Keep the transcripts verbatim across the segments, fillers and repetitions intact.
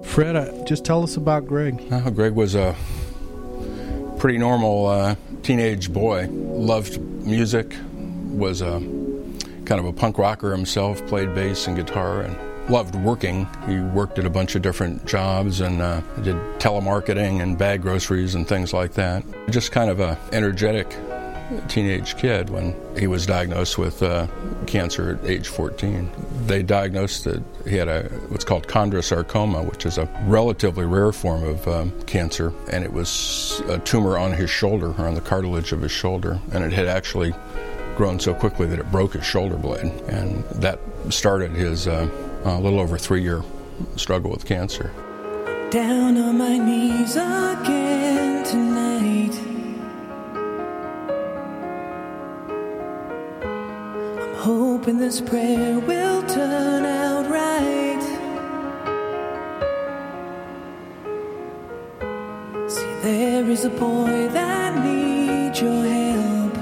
Fred, uh, just tell us about Greg. Uh, Greg was a pretty normal uh, teenage boy. Loved music, was a kind of a punk rocker himself, played bass and guitar, and loved working. He worked at a bunch of different jobs and uh, did telemarketing and bag groceries and things like that. Just kind of a energetic teenage kid when he was diagnosed with uh, cancer at age fourteen. They diagnosed that he had a what's called chondrosarcoma, which is a relatively rare form of um, cancer, and it was a tumor on his shoulder, or on the cartilage of his shoulder, and it had actually grown so quickly that it broke his shoulder blade, and that started his uh, a little over three-year struggle with cancer. Down on my knees again tonight. I'm hoping this prayer will turn out right. See, there is a boy that needs your help.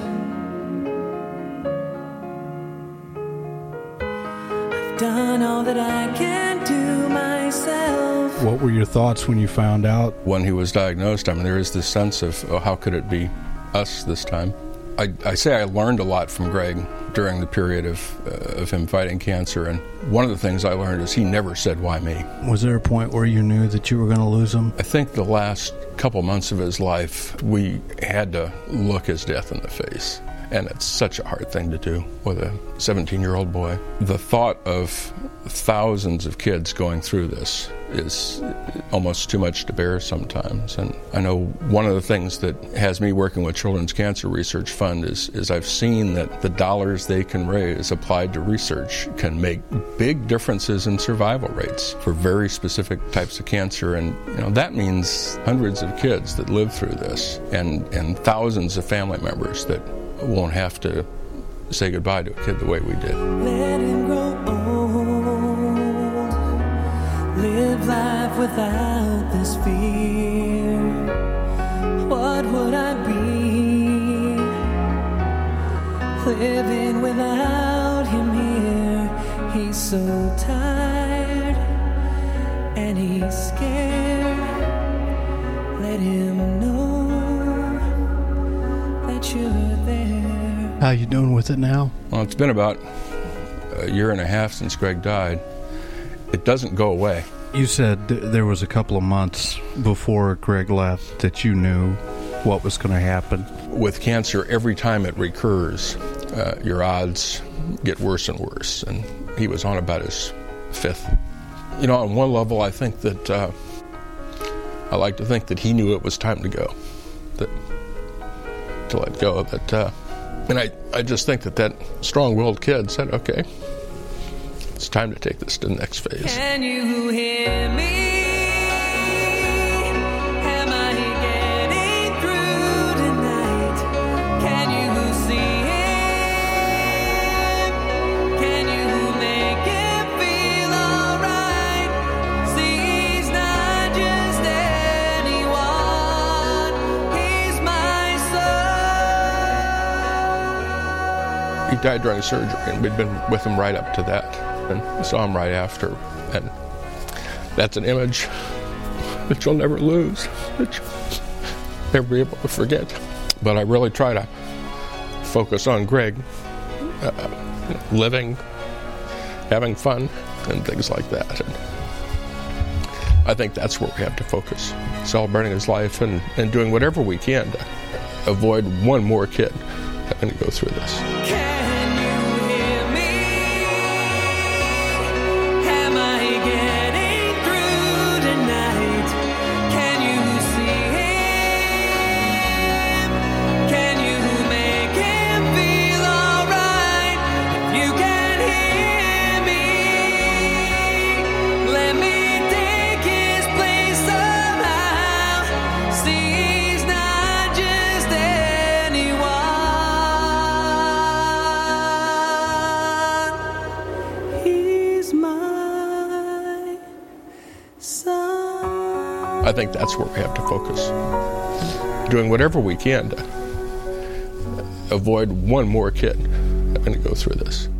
I've done all that I can do myself. What were your thoughts when you found out? When he was diagnosed, I mean, there is this sense of, oh, how could it be us this time? I, I say I learned a lot from Greg during the period of uh, of him fighting cancer, and one of the things I learned is he never said, why me? Was there a point where you knew that you were going to lose him? I think the last couple months of his life, we had to look his death in the face. And it's such a hard thing to do with a seventeen-year-old boy. The thought of thousands of kids going through this is almost too much to bear sometimes. And I know one of the things that has me working with Children's Cancer Research Fund is, is I've seen that the dollars they can raise applied to research can make big differences in survival rates for very specific types of cancer. And you know that means hundreds of kids that live through this, and, and thousands of family members that won't have to say goodbye to a kid the way we did. Let him grow old, live life without this fear. What would I be, living without him here? He's so tired and he's scared. Let him know that you're there. How you doing with it now? Well, it's been about a year and a half since Greg died. It doesn't go away. You said th- there was a couple of months before Greg left that you knew what was going to happen. With cancer, every time it recurs, uh, your odds get worse and worse. And he was on about his fifth. You know, on one level, I think that uh, I like to think that he knew it was time to go, that to let go. That, uh, and I, I just think that that strong-willed kid said, okay, it's time to take this to the next phase. Can you hear me? Am I getting through tonight? Can you see him? Can you make him feel alright? See, he's not just anyone, he's my son. He died during surgery, and we'd been with him right up to that. And saw him right after, and that's an image that you'll never lose, that you'll never be able to forget. But I really try to focus on Greg, uh, living, having fun, and things like that. And I think that's where we have to focus, celebrating his life and, and doing whatever we can to avoid one more kid having to go through this. I think that's where we have to focus, doing whatever we can to avoid one more kid having to go through this.